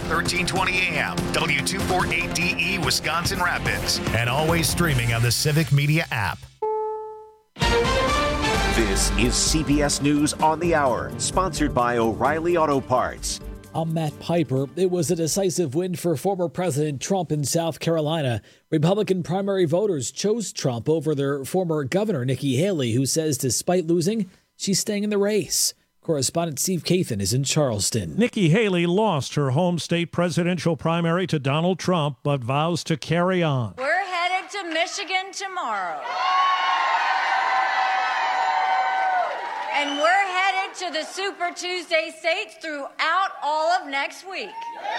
1320 AM, W248DE, Wisconsin Rapids, and always streaming on the Civic Media app. This is CBS News on the Hour, sponsored by O'Reilly Auto Parts. I'm Matt Piper. It was a decisive win for former President Trump in South Carolina. Republican primary voters chose Trump over their former governor, Nikki Haley, who says despite losing, she's staying in the race. Correspondent Steve Kathan is in Charleston. Nikki Haley lost her home state presidential primary to Donald Trump, but vows to carry on. We're headed to Michigan tomorrow. And we're headed to the Super Tuesday states throughout all of next week.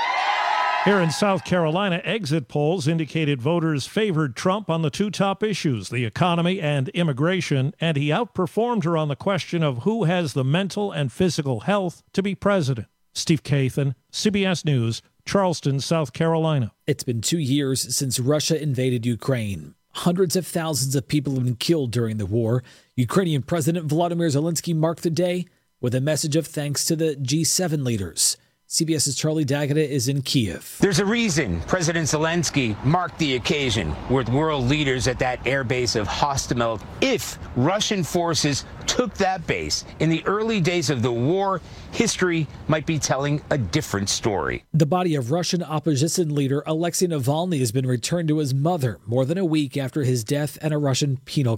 Here in South Carolina, exit polls indicated voters favored Trump on the two top issues, the economy and immigration, and he outperformed her on the question of who has the mental and physical health to be president. Steve Kathan, CBS News, Charleston, South Carolina. It's been 2 years since Russia invaded Ukraine. Hundreds of thousands of people have been killed during the war. Ukrainian President Volodymyr Zelensky marked the day with a message of thanks to the G7 leaders. CBS's Charlie D'Agata is in Kiev. There's a reason President Zelensky marked the occasion with world leaders at that air base of Hostomel. If Russian forces took that base in the early days of the war, history might be telling a different story. The body of Russian opposition leader Alexei Navalny has been returned to his mother more than a week after his death in a Russian penal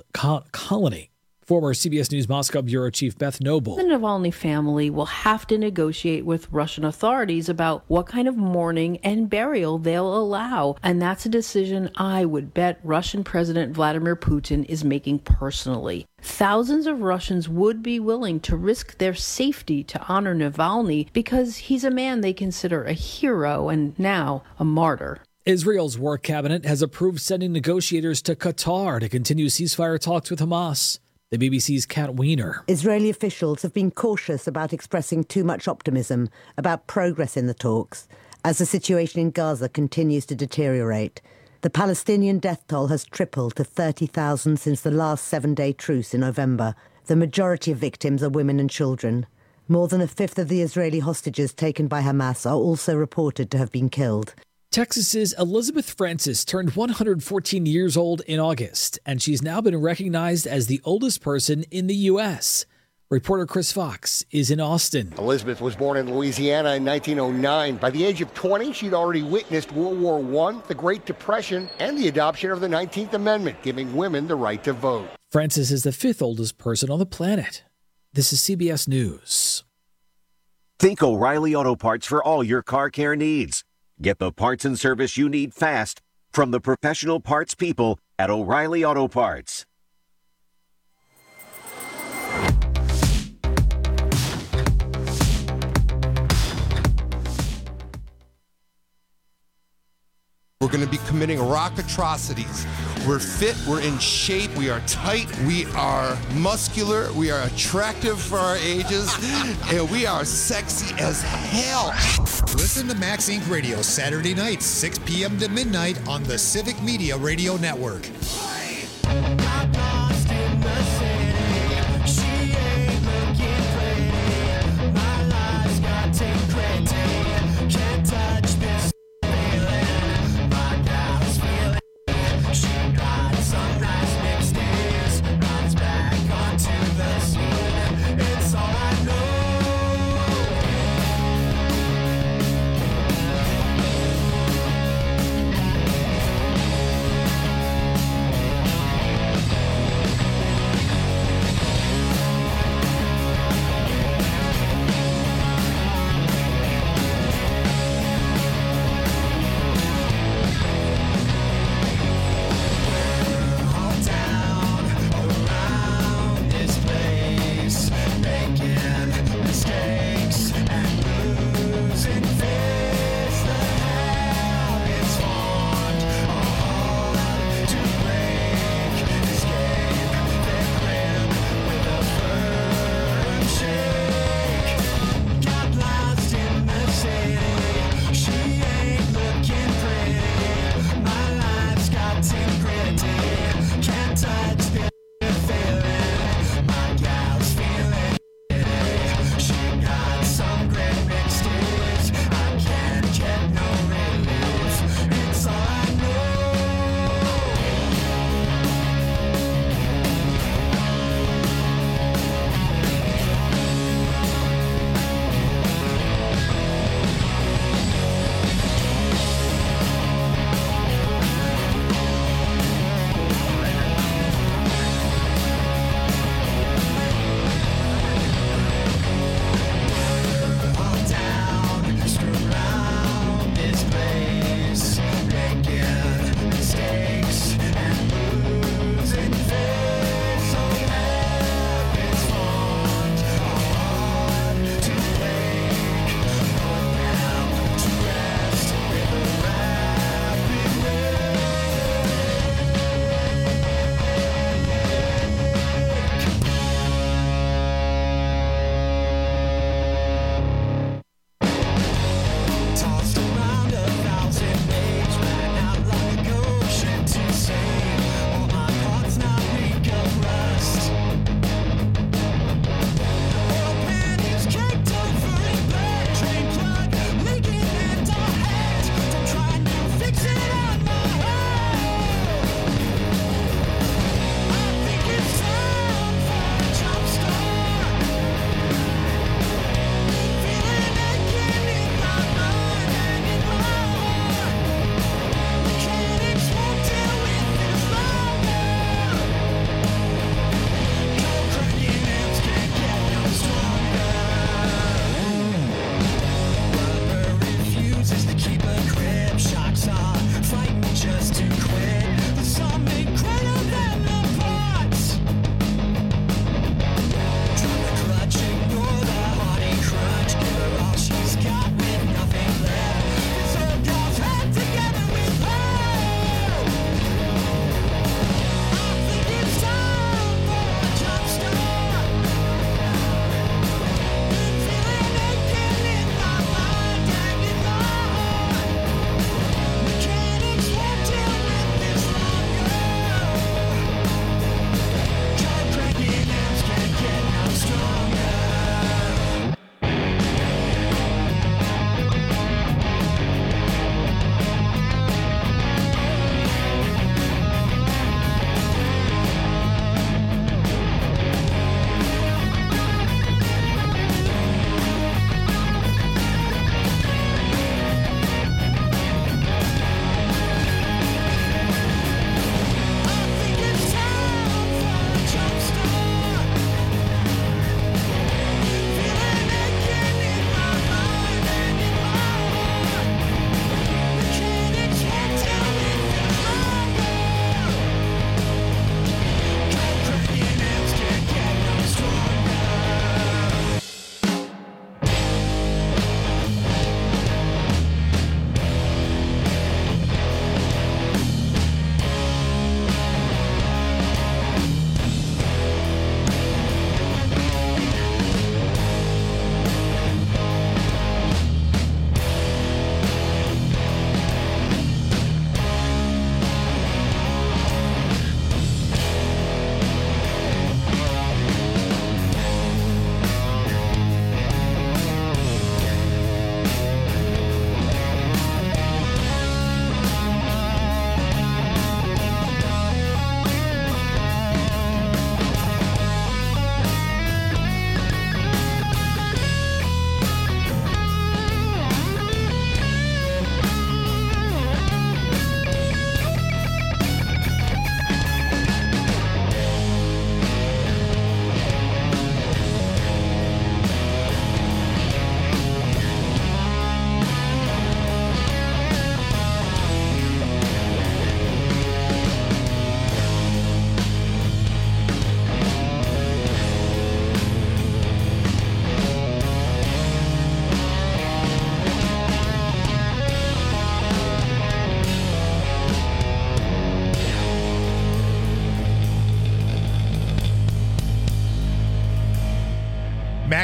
colony. Former CBS News Moscow Bureau Chief Beth Noble. The Navalny family will have to negotiate with Russian authorities about what kind of mourning and burial they'll allow. And that's a decision I would bet Russian President Vladimir Putin is making personally. Thousands of Russians would be willing to risk their safety to honor Navalny because he's a man they consider a hero and now a martyr. Israel's war cabinet has approved sending negotiators to Qatar to continue ceasefire talks with Hamas. The BBC's Kat Wiener. Israeli officials have been cautious about expressing too much optimism about progress in the talks as the situation in Gaza continues to deteriorate. The Palestinian death toll has tripled to 30,000 since the last 7-day truce in November. The majority of victims are women and children. More than a fifth of the Israeli hostages taken by Hamas are also reported to have been killed. Texas's Elizabeth Francis turned 114 years old in August, and she's now been recognized as the oldest person in the U.S. Reporter Chris Fox is in Austin. Elizabeth was born in Louisiana in 1909. By the age of 20, she'd already witnessed World War I, the Great Depression, and the adoption of the 19th Amendment, giving women the right to vote. Francis is the fifth oldest person on the planet. This is CBS News. Think O'Reilly Auto Parts for all your car care needs. Get the parts and service you need fast from the professional parts people at O'Reilly Auto Parts. We're going to be committing rock atrocities. We're fit, we're in shape, we are tight, we are muscular, we are attractive for our ages, and we are sexy as hell. Listen to Max Inc. Radio Saturday nights, 6 p.m. to midnight on the Civic Media Radio Network.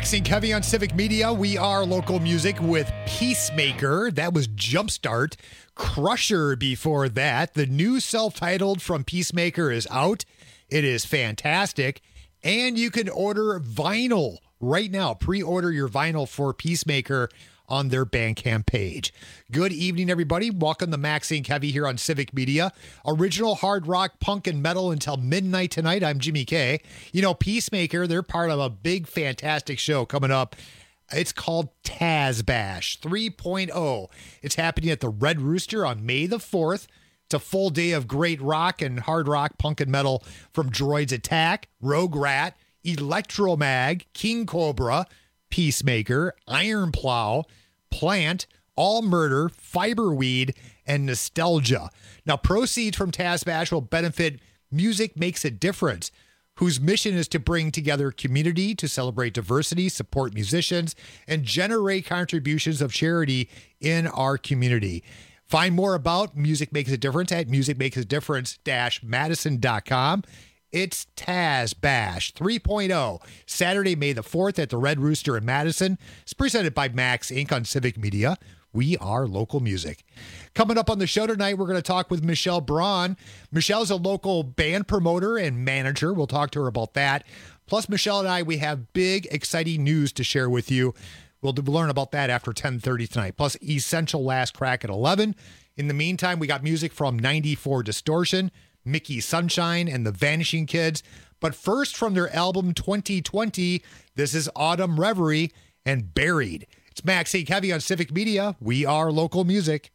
Maxine Kevy on Civic Media. We are local music with Peacemaker. That was Jumpstart. Crusher before that. The new self-titled from Peacemaker is out. It is fantastic. And you can order vinyl right now. Pre-order your vinyl for Peacemaker on their Bandcamp page. Good evening, everybody. Welcome to Maxine Kevy here on Civic Media. Original hard rock, punk, and metal until midnight tonight. I'm Jimmy K. You know, Peacemaker, they're part of a big, fantastic show coming up. It's called Taz Bash 3.0. It's happening at the Red Rooster on May the 4th. It's a full day of great rock and hard rock, punk, and metal from Droids Attack, Rogue Rat, Electromag, King Cobra, Peacemaker, Iron Plow, Plant, All Murder, Fiberweed, and Nostalgia. Now, proceeds from Taz Bash will benefit Music Makes a Difference, whose mission is to bring together community to celebrate diversity, support musicians, and generate contributions of charity in our community. Find more about Music Makes a Difference at musicmakesadifference-madison.com. It's Taz Bash 3.0, Saturday, May the 4th at the Red Rooster in Madison. It's presented by Max Inc. on Civic Media. We are local music. Coming up on the show tonight, we're going to talk with Michelle Braun. Michelle's a local band promoter and manager. We'll talk to her about that. Plus, Michelle and I, we have big, exciting news to share with you. We'll learn about that after 10:30 tonight. Plus, Essential Last Crack at 11. In the meantime, we got music from 94 Distortion, Mickey Sunshine, and the Vanishing Kids. But first, from their album 2020, this is Autumn Reverie and Buried. It's Maxine Kevy on Civic Media. We are local music.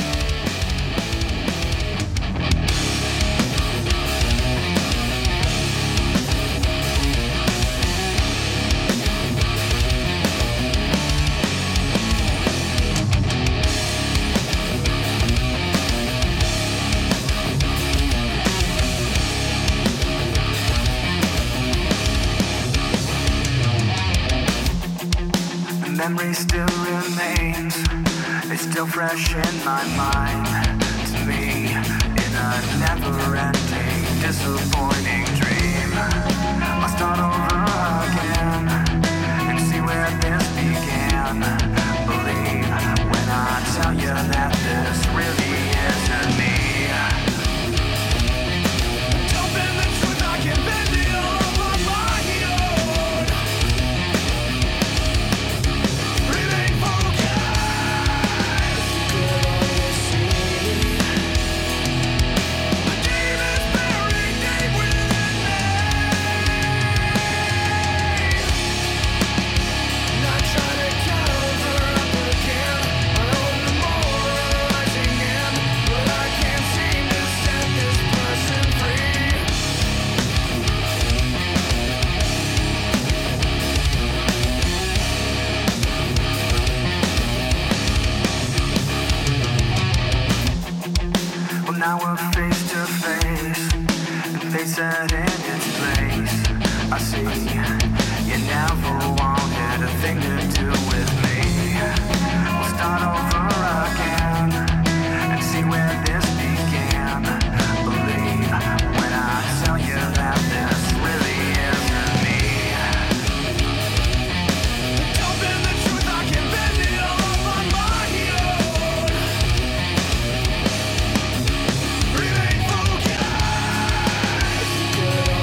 Memory still remains, it's still fresh in my mind. To me, in a never-ending, disappointing dream, I'll start over again and see where this began. Believe when I tell you that this really isn't me. Don't bend the truth, I can bend it all on my own. Now we're face to face, and they said in its place. I see you never wanted a thing to do with me. We'll start over again and see where this began. Believe when I tell you that this really isn't me. Don't bend the truth, I can bend it all on my own. Remain focused.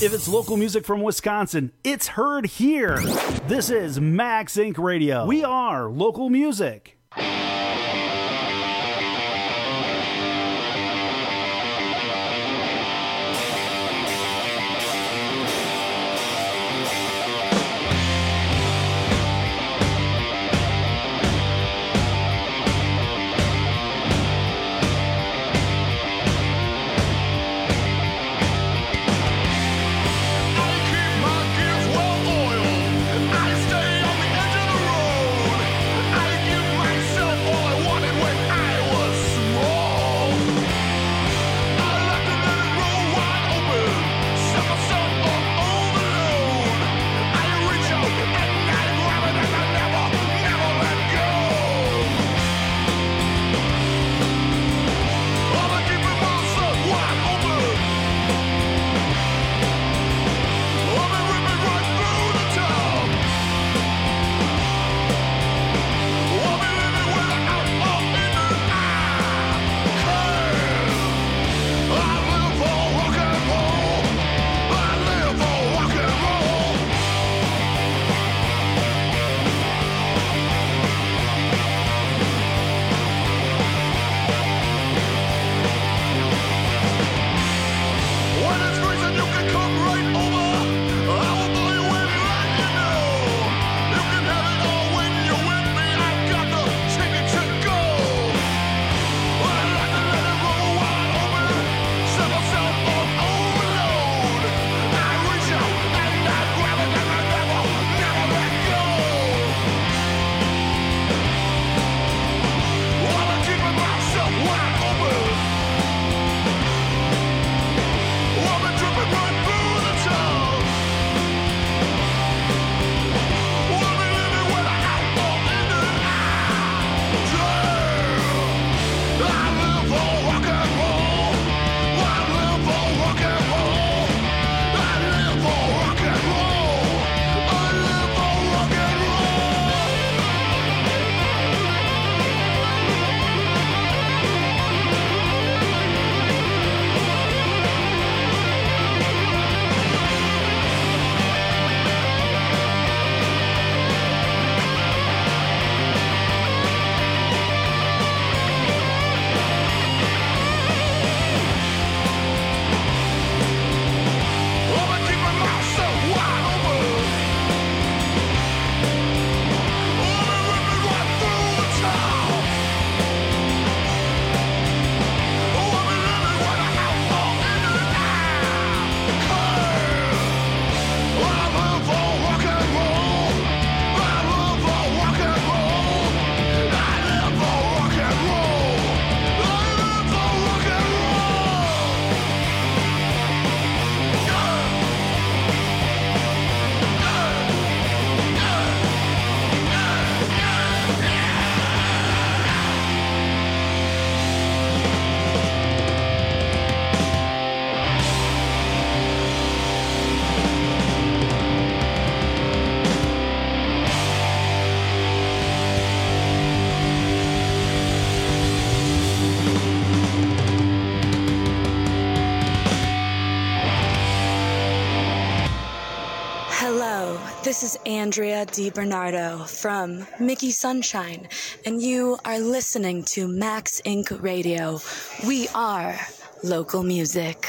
If it's local music from Wisconsin, it's heard here. This is Max Inc. Radio. We are local music. This is Andrea DiBernardo from Mickey Sunshine, and you are listening to Max Inc. Radio. We are local music.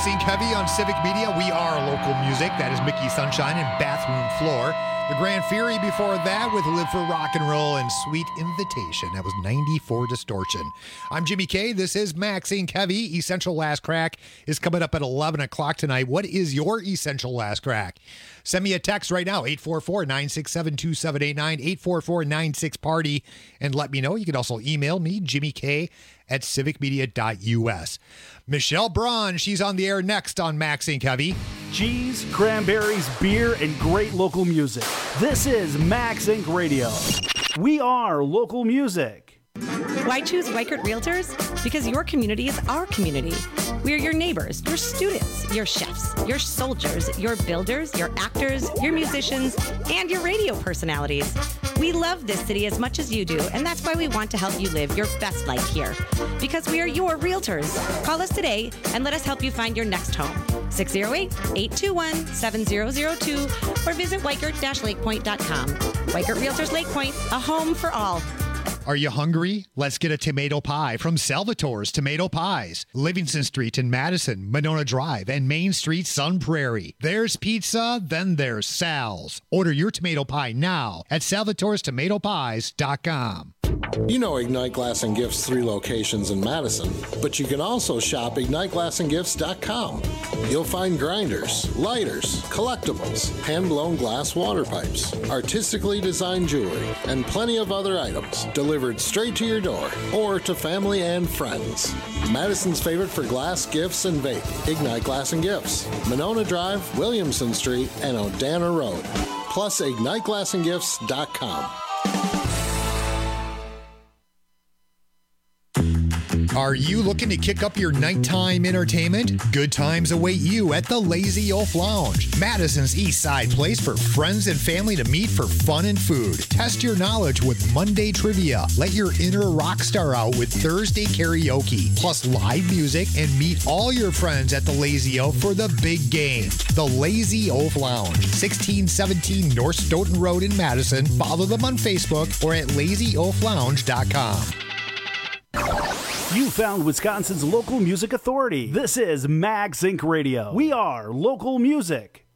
Inc. Heavy on Civic Media. We are local music. That is Mickey Sunshine and Bathroom Floor. The Grand Fury before that with Live for Rock and Roll and Sweet Invitation. That was 94 Distortion. I'm Jimmy K. This is Max Inc. Heavy. Essential Last Crack is coming up at 11 o'clock tonight. What is your Essential Last Crack? Send me a text right now, 844-967-2789, 844-96-PARTY, and let me know. You can also email me, Jimmy K, at civicmedia.us. Michelle Braun, she's on the air next on Max Inc. Heavy. Cheese, cranberries, beer, and great local music. This is Max Inc. Radio. We are local music. Why choose Weichert Realtors? Because your community is our community. We are your neighbors, your students, your chefs, your soldiers, your builders, your actors, your musicians, and your radio personalities. We love this city as much as you do, and that's why we want to help you live your best life here. Because we are your realtors. Call us today and let us help you find your next home. 608-821-7002 or visit Weichert-lakepoint.com. Weichert Realtors Lake Point, a home for all. Are you hungry? Let's get a tomato pie from Salvatore's Tomato Pies. Livingston Street in Madison, Monona Drive, and Main Street, Sun Prairie. There's pizza, then there's Sal's. Order your tomato pie now at salvatorestomatopies.com. You know Ignite Glass and Gifts 3 locations in Madison, but you can also shop IgniteGlassandGifts.com. You'll find grinders, lighters, collectibles, hand-blown glass water pipes, artistically designed jewelry, and plenty of other items delivered straight to your door or to family and friends. Madison's favorite for glass, gifts, and vape, Ignite Glass and Gifts, Monona Drive, Williamson Street, and Odana Road. Plus IgniteGlassandGifts.com. Are you looking to kick up your nighttime entertainment? Good times await you at the Lazy Oaf Lounge, Madison's East Side place for friends and family to meet for fun and food. Test your knowledge with Monday trivia. Let your inner rock star out with Thursday karaoke, plus live music, and meet all your friends at the Lazy Oaf for the big game. The Lazy Oaf Lounge, 1617 North Stoughton Road in Madison. Follow them on Facebook or at lazyoaflounge.com. You found Wisconsin's local music authority. This is Max Inc. Radio. We are local music.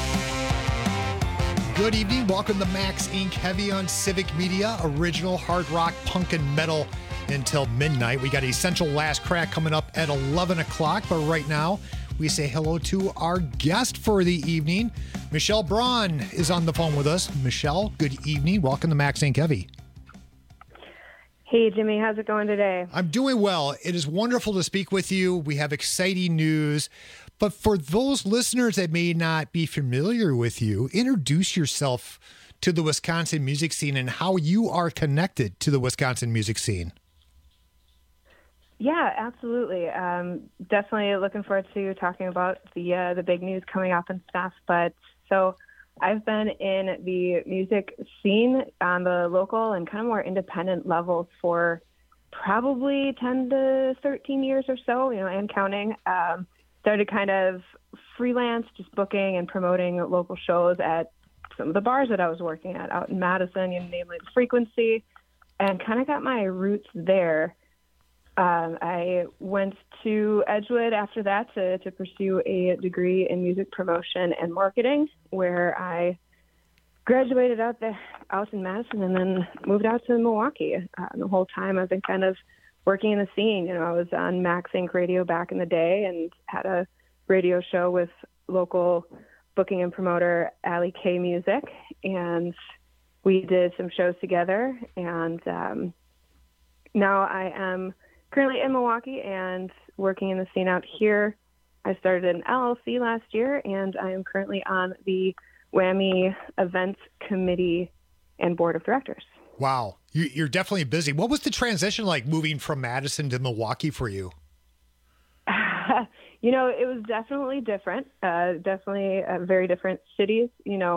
Good evening. Welcome to Max Inc. Heavy on Civic Media. Original hard rock, punk, and metal until midnight. We got Essential Last Crack coming up at 11 o'clock. But right now, we say hello to our guest for the evening. Michelle Braun is on the phone with us. Michelle, good evening. Welcome to Max Inc. Heavy. Hey, Jimmy, how's it going today? I'm doing well. It is wonderful to speak with you. We have exciting news. But for those listeners that may not be familiar with you, introduce yourself to the Wisconsin music scene and how you are connected to the Wisconsin music scene. Yeah, absolutely. Definitely looking forward to talking about the big news coming up and stuff. But so I've been in the music scene on the local and kind of more independent levels for probably 10 to 13 years or so, and counting. Started kind of freelance, just booking and promoting local shows at some of the bars that I was working at out in Madison, namely The Frequency, and kind of got my roots there. I went to Edgewood after that to pursue a degree in music promotion and marketing, where I graduated out in Madison and then moved out to Milwaukee. The whole time I've been kind of working in the scene. I was on Max Inc. Radio back in the day and had a radio show with local booking and promoter Allie K Music, and we did some shows together. And now I am currently in Milwaukee and working in the scene out here. I started an LLC last year, and I am currently on the WWAMI Events Committee and Board of Directors. Wow. You're definitely busy. What was the transition like moving from Madison to Milwaukee for you? It was definitely different. Definitely very different cities.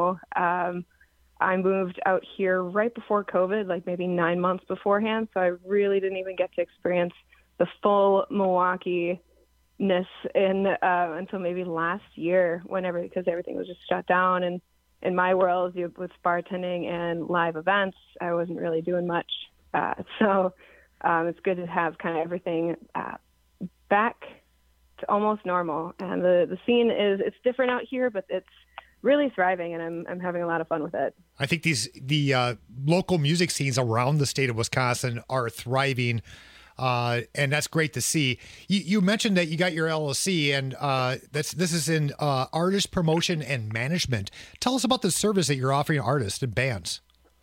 I moved out here right before COVID, like maybe 9 months beforehand. So I really didn't even get to experience the full Milwaukee-ness until maybe last year, because everything was just shut down. And in my world, with bartending and live events, I wasn't really doing much. So it's good to have kind of everything back almost normal. And the scene it's different out here, but it's really thriving, and I'm having a lot of fun with it. I think the local music scenes around the state of Wisconsin are thriving, and that's great to see. You mentioned that you got your LLC, and this is in artist promotion and management. Tell us about the service that you're offering artists and bands.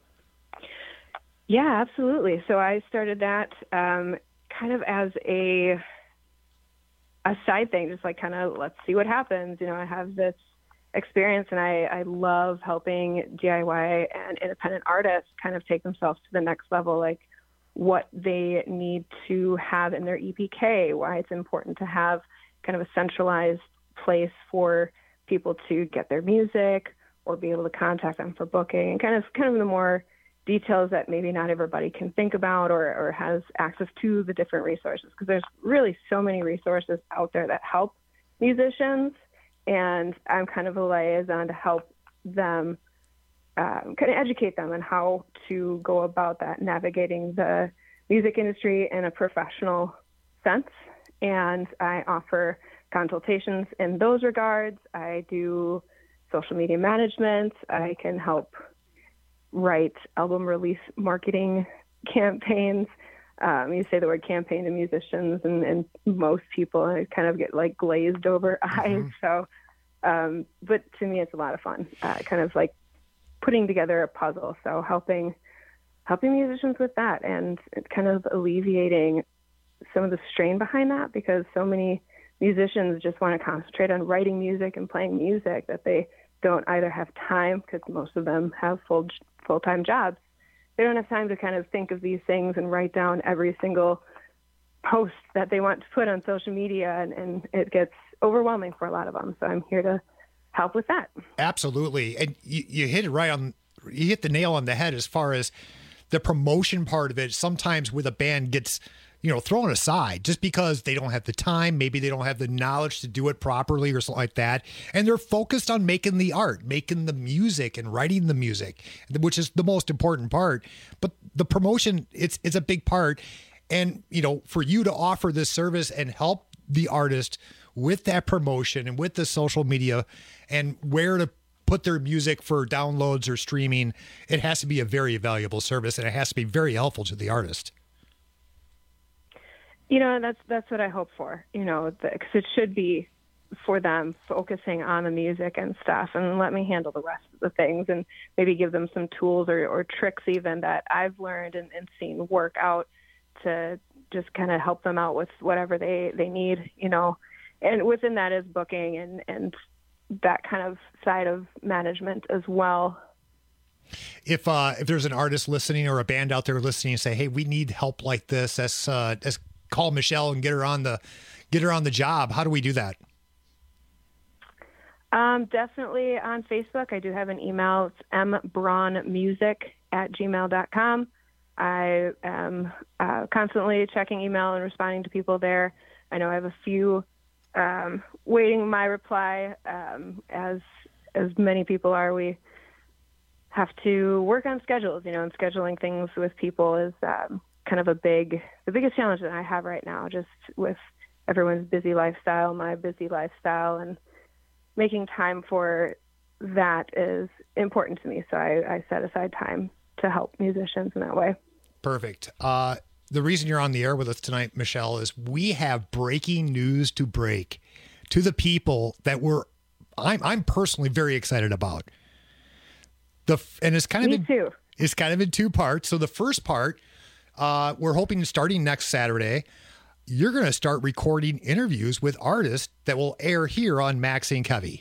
Yeah, absolutely. So I started that kind of as a side thing, just like kind of let's see what happens. You know, I have this experience, and I love helping DIY and independent artists kind of take themselves to the next level, like what they need to have in their EPK, why it's important to have kind of a centralized place for people to get their music or be able to contact them for booking, and kind of the more details that maybe not everybody can think about or has access to the different resources, because there's really so many resources out there that help musicians. And I'm kind of a liaison to help them, kind of educate them on how to go about that, navigating the music industry in a professional sense. And I offer consultations in those regards. I do social media management. I can help write album release marketing campaigns. You say the word campaign to musicians, and most people kind of get like glazed over eyes. So, but to me, it's a lot of fun, kind of like putting together a puzzle. So helping musicians with that, and kind of alleviating some of the strain behind that, because so many musicians just want to concentrate on writing music and playing music that they don't either have time, because most of them have full-time jobs. They don't have time to kind of think of these things and write down every single post that they want to put on social media, and it gets overwhelming for a lot of them. So I'm here to help with that. Absolutely. And you hit it you hit the nail on the head as far as the promotion part of it. Sometimes with a band gets, thrown aside just because they don't have the time. Maybe they don't have the knowledge to do it properly or something like that. And they're focused on making the art, making the music and writing the music, which is the most important part. But the promotion, it's a big part. And, for you to offer this service and help the artist with that promotion and with the social media and where to put their music for downloads or streaming, it has to be a very valuable service, and it has to be very helpful to the artist. That's what I hope for, because it should be for them focusing on the music and stuff, and let me handle the rest of the things, and maybe give them some tools or tricks even that I've learned and seen work out to just kind of help them out with whatever they need, and within that is booking and that kind of side of management as well. If there's an artist listening or a band out there listening and say, hey, we need help like this, as call Michelle and get her on the job. How do we do that? Definitely on Facebook. I do have an email. It's mbraunmusic@gmail.com. I am constantly checking email and responding to people there. I know I have a few waiting my reply. As many people are, we have to work on schedules, and scheduling things with people is kind of the biggest challenge that I have right now, just with everyone's busy lifestyle, my busy lifestyle, and making time for that is important to me. So I set aside time to help musicians in that way. Perfect. The reason you're on the air with us tonight, Michelle, is we have breaking news to break to the people that I'm personally very excited about. And it's kind of it's kind of in two parts. So the first part, we're hoping starting next Saturday, you're going to start recording interviews with artists that will air here on Max Inc. Heavy.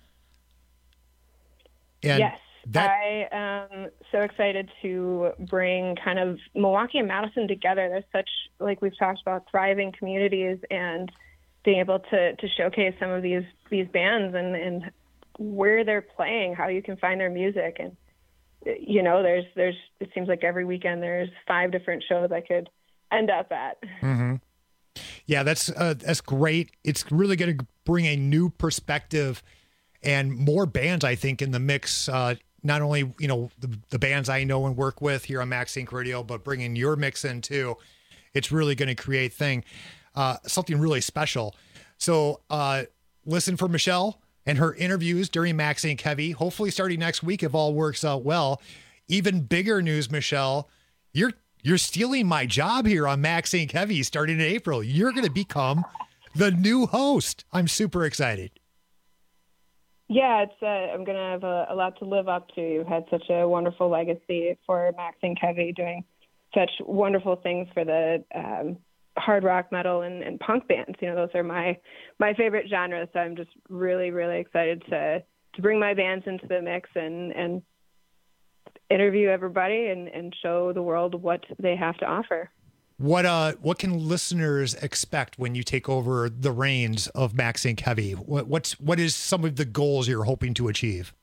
And yes. I am so excited to bring kind of Milwaukee and Madison together. There's such, like we've talked about, thriving communities, and being able to showcase some of these bands and where they're playing, how you can find their music. And, there's it seems like every weekend there's 5 different shows I could end up at. Mm-hmm. Yeah, that's great. It's really going to bring a new perspective and more bands, I think, in the mix. Not only, the bands I know and work with here on Max Inc. Radio, but bringing your mix in too. It's really going to create something really special. So listen for Michelle and her interviews during Max Inc. Heavy, hopefully starting next week if all works out well. Even bigger news, Michelle, you're stealing my job here on Max Inc. Heavy starting in April. You're going to become the new host. I'm super excited. Yeah, it's I'm going to have a lot to live up to. You've had such a wonderful legacy for Max Inc. Heavy, doing such wonderful things for the hard rock, metal, and punk bands. You know, those are my favorite genres. So I'm just really, really excited to bring my bands into the mix and interview everybody and show the world what they have to offer. What can listeners expect when you take over the reins of Max Inc. Heavy? What is some of the goals you're hoping to achieve?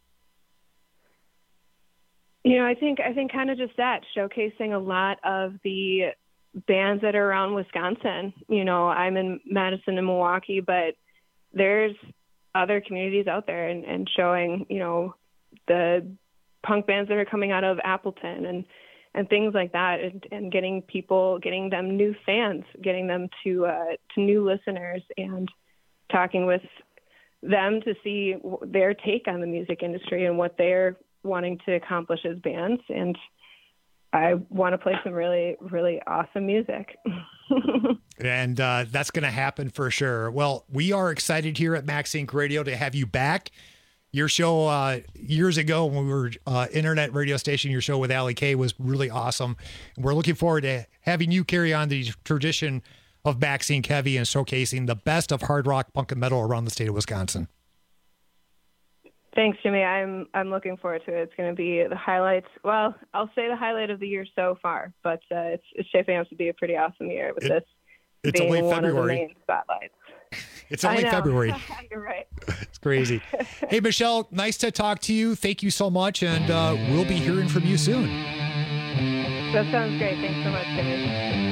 You know, I think kind of just that, showcasing a lot of the bands that are around Wisconsin. You know, I'm in Madison and Milwaukee, but there's other communities out there and showing, you know, the punk bands that are coming out of Appleton and things like that, and getting them new fans, getting them to new listeners, and talking with them to see their take on the music industry and what they're wanting to accomplish as bands. And I want to play some really, really awesome music. And that's going to happen for sure. Well, we are excited here at Max Inc. Radio to have you back. Your show years ago when we were internet radio station, your show with Allie Kay was really awesome. And we're looking forward to having you carry on the tradition of Max Inc. Heavy and showcasing the best of hard rock, punk, and metal around the state of Wisconsin. Thanks, Jimmy. I'm looking forward to it. It's going to be the highlights. Well, I'll say the highlight of the year so far, but it's shaping up to be a pretty awesome year with this it's being only one February. of the main spotlights. It's only February. You're right. It's crazy. Hey, Michelle, nice to talk to you. Thank you so much, and we'll be hearing from you soon. That sounds great. Thanks so much, Jimmy.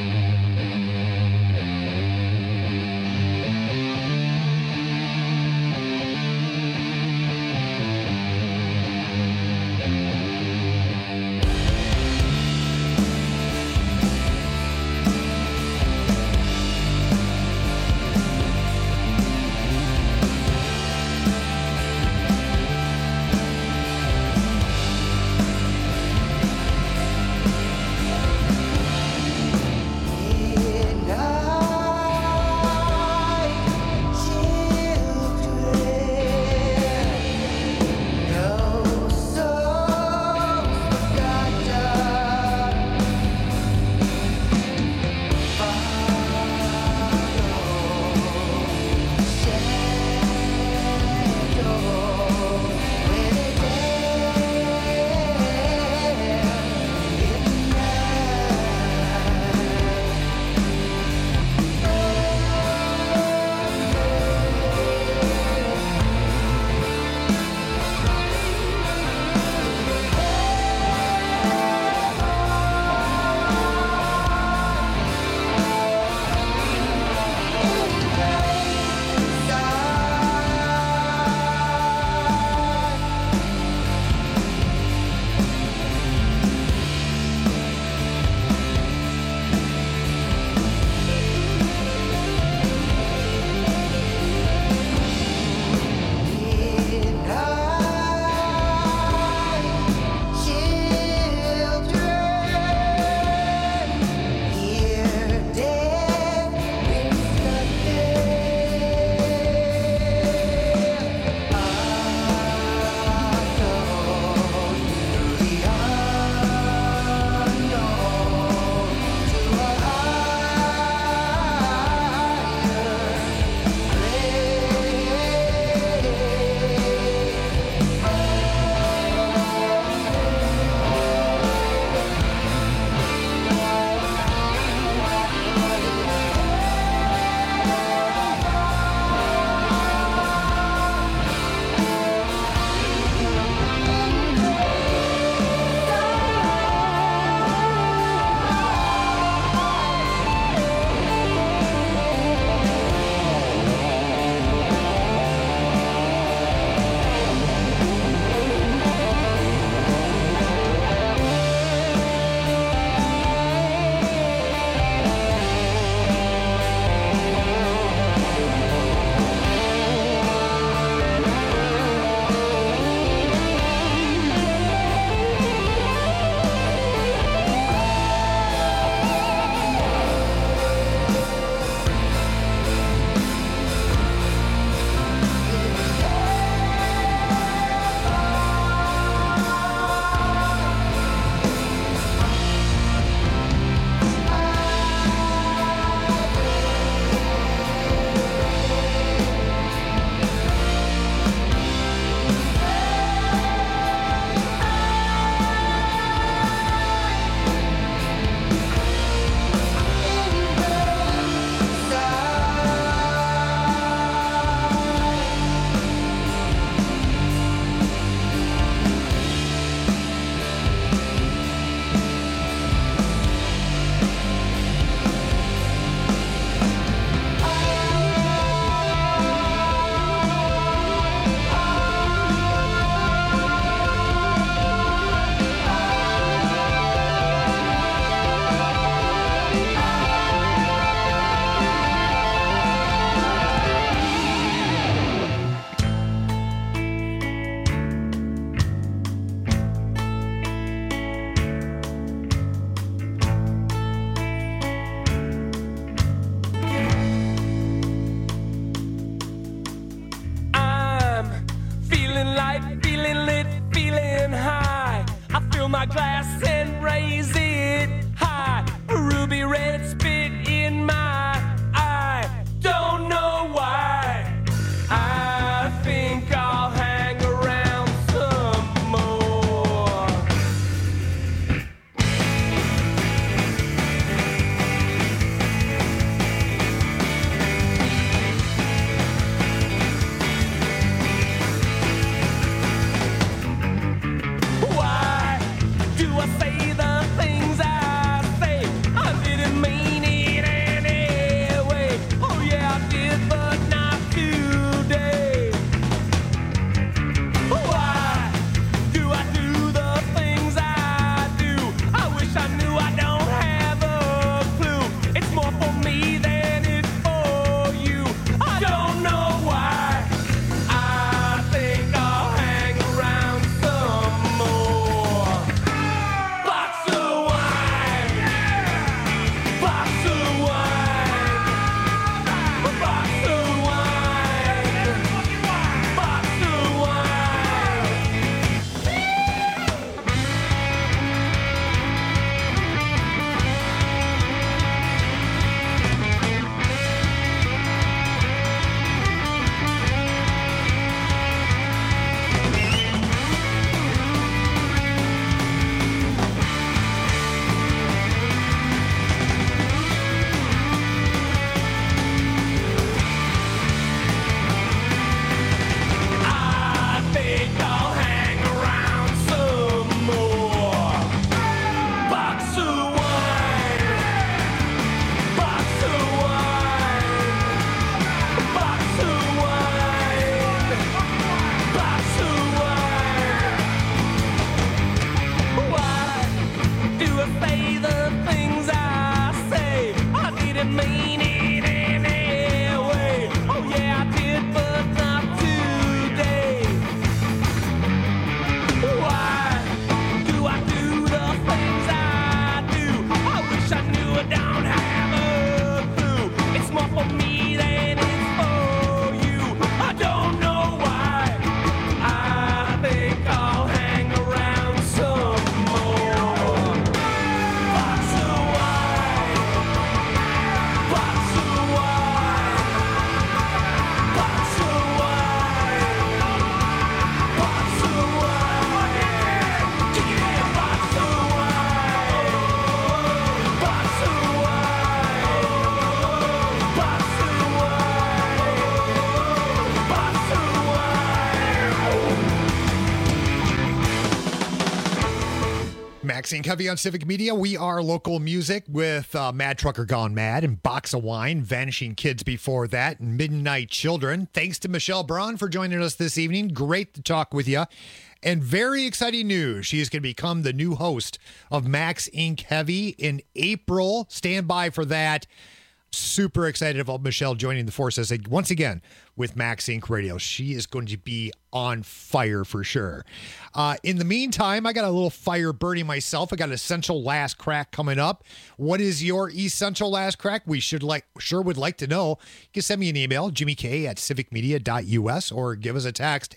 Max Inc. Heavy on Civic Media. We are local music with Mad Trucker Gone Mad and Box of Wine, Vanishing Kids before that, and Midnight Children. Thanks to Michelle Braun for joining us this evening. Great to talk with you. And very exciting news. She is going to become the new host of Max Inc. Heavy in April. Stand by for that. Super excited about Michelle joining the forces once again with Max Inc. Radio. She is going to be on fire for sure. In the meantime, I got a little fire burning myself. I got an essential last crack coming up. What is your essential last crack? We sure would like to know. You can send me an email, jimmyk@civicmedia.us, or give us a text,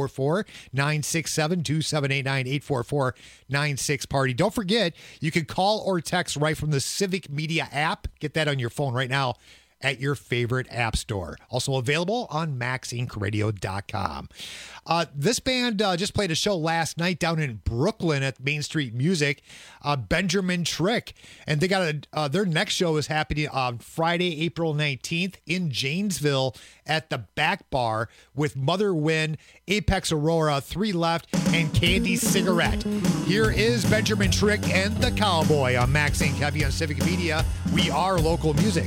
844-967-2789, 844-96-PARTY. Don't forget, you can call or text right from the Civic Media app. Get that on your phone right now at your favorite app store. Also available on maxincradio.com. This band just played a show last night down in Brooklyn at Main Street Music, Benjamin Trick. And they got their next show is happening on Friday, April 19th in Janesville at the Back Bar with Mother Win, Apex Aurora, Three Left, and Candy Cigarette. Here is Benjamin Trick and the Cowboy on Max Inc. Heavy on Civic Media. We are local music.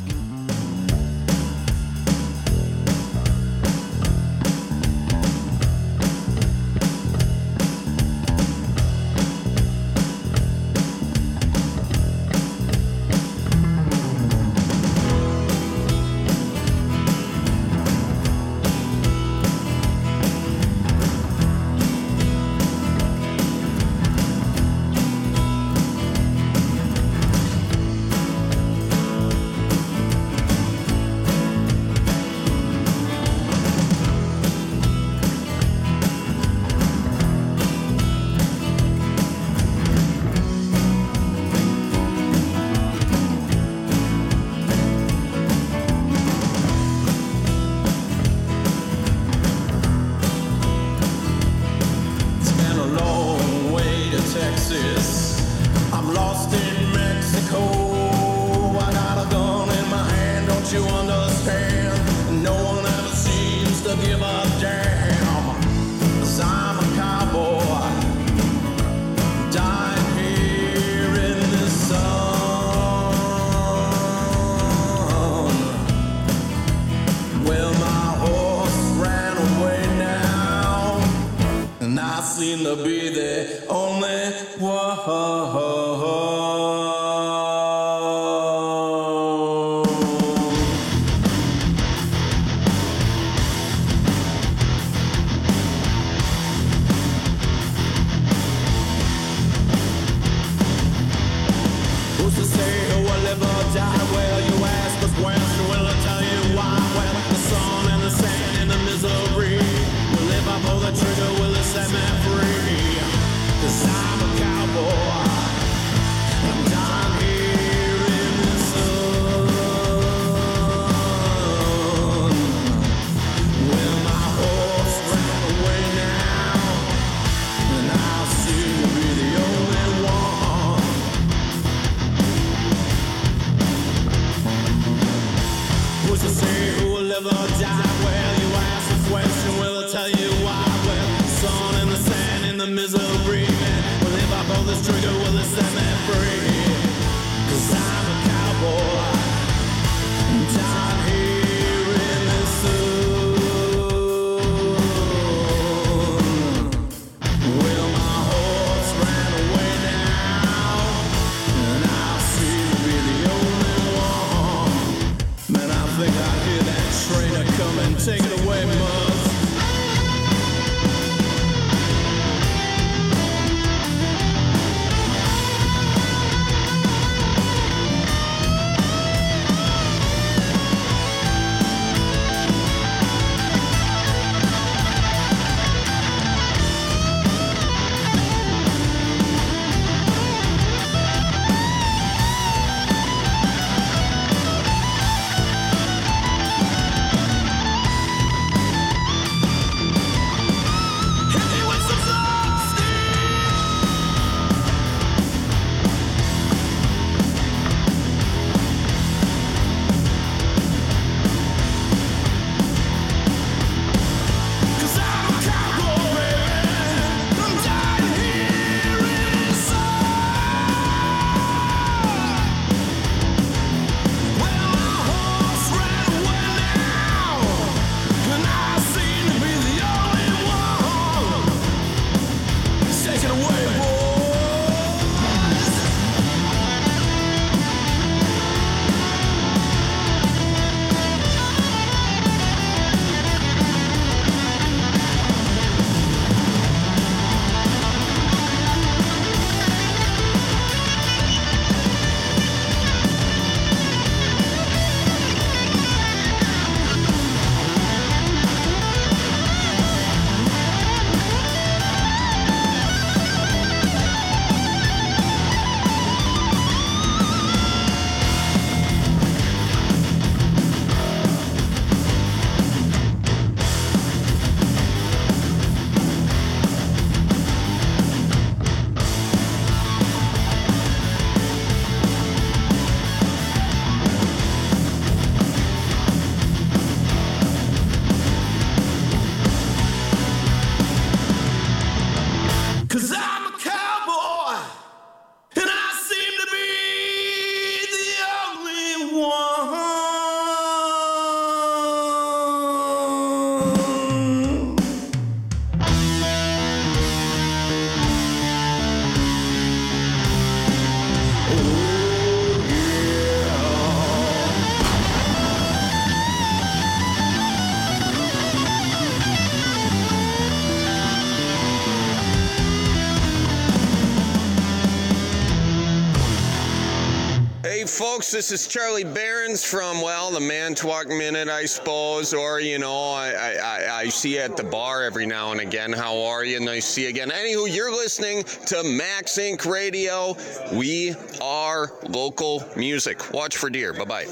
folks. This is Charlie Behrens from, well, the Manitowoc Minute, I suppose, or, you know, I see you at the bar every now and again. How are you? Nice to see you again. Anywho, you're listening to Max Inc. Radio. We are local music. Watch for deer. Bye-bye.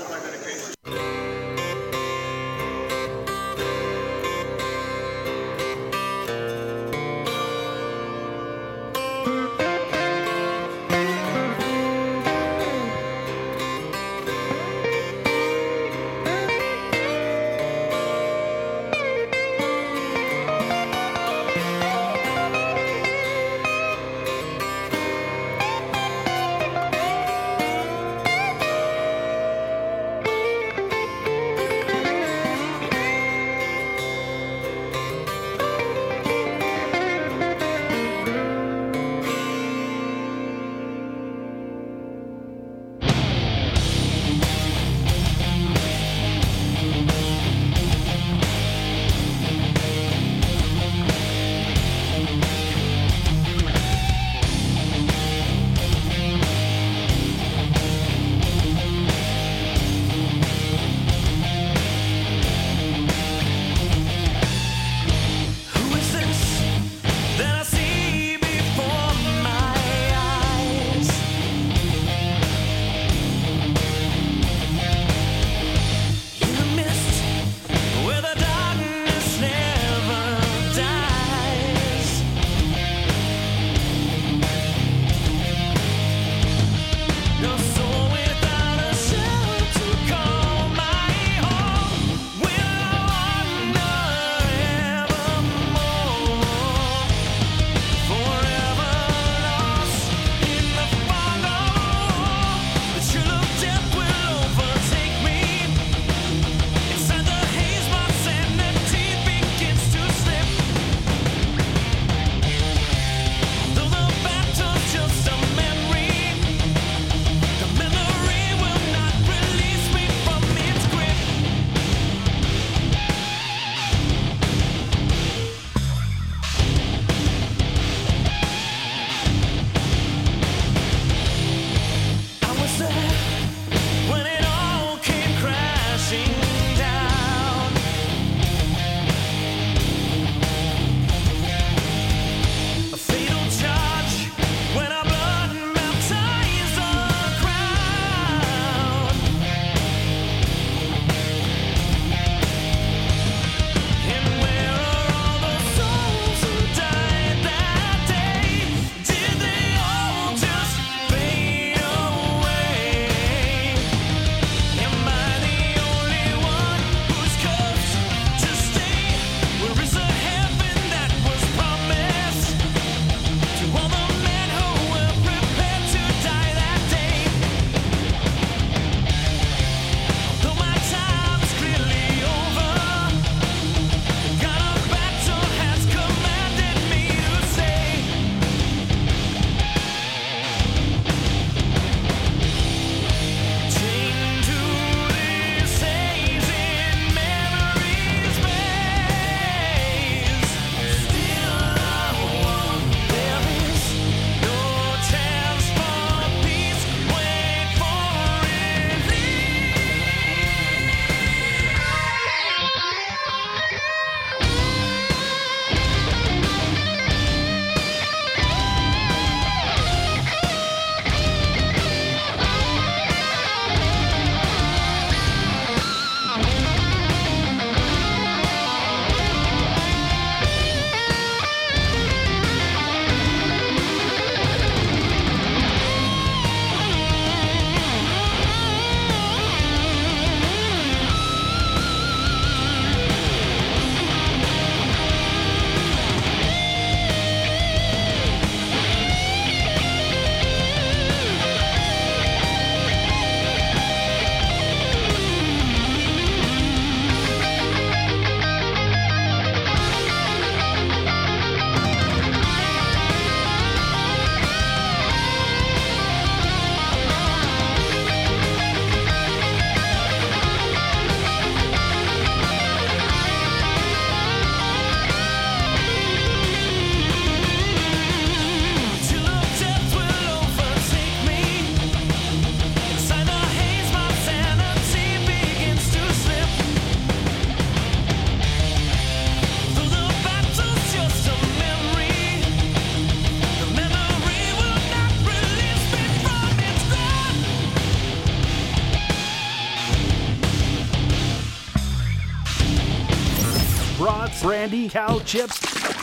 brats, brandy, cow chips,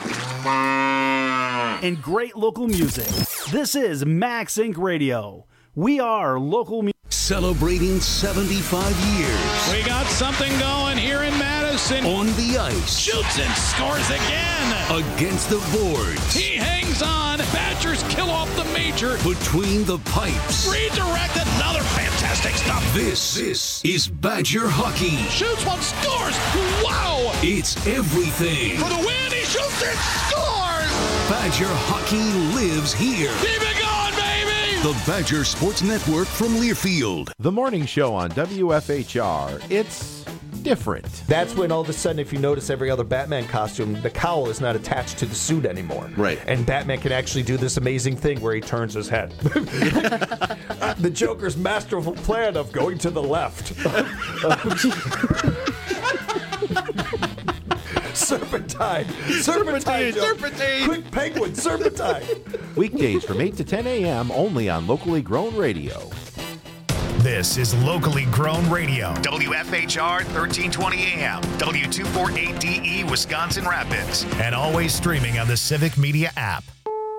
and great local music. This is Max Inc. Radio. We are local music. Celebrating 75 years. We got something going here in Madison. On the ice. Shoots and scores again. Against the boards. He hangs on. Badgers kill off the major. Between the pipes. Redirected. Another fantastic stop. This is Badger hockey. Shoots one, scores. Wow. It's everything. For the win, he shoots and scores. Badger hockey lives here. Keep it going, baby. The Badger Sports Network from Learfield. The morning show on WFHR. It's different. That's when all of a sudden, if you notice every other Batman costume, the cowl is not attached to the suit anymore. Right. And Batman can actually do this amazing thing where he turns his head. The Joker's masterful plan of going to the left. Serpentine. Quick penguin, serpentine. Weekdays from 8 to 10 a.m. only on Locally Grown Radio. This is Locally Grown Radio. WFHR 1320 AM, W248DE Wisconsin Rapids, and always streaming on the Civic Media app.